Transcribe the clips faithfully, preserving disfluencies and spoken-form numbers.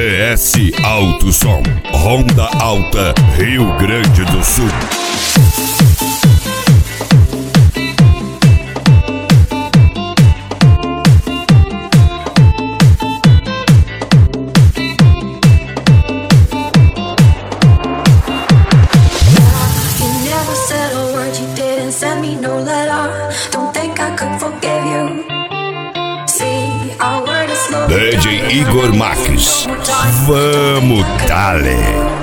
S Alto Som, Ronda Alta, Rio Grande do Sul. D J Igor Marques, vamos dale!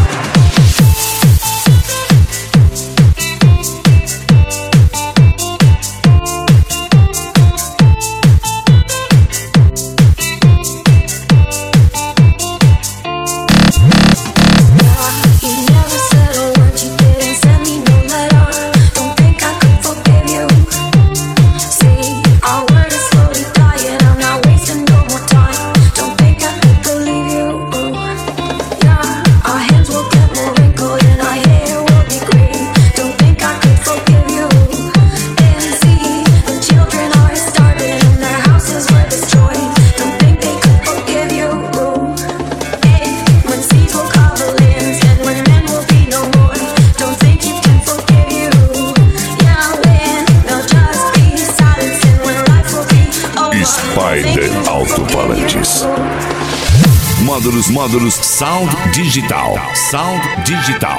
Spider Alto-Falantes. Módulos, módulos, Sound Digital. Sound Digital.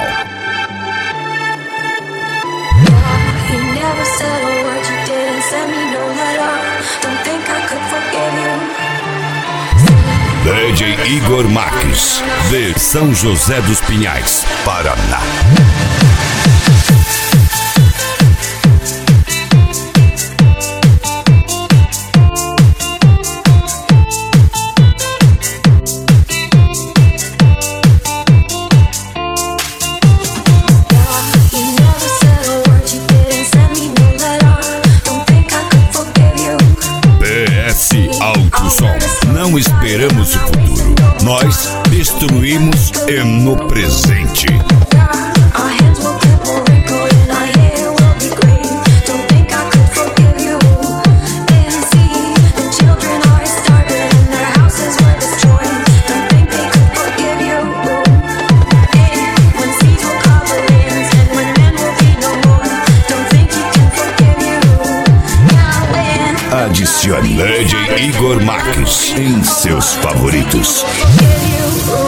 D J Igor Marques, de São José dos Pinhais, Paraná. Alto Som. Não esperamos o futuro, nós destruímos e no presente. Adicione D J Igor Marques em seus favoritos.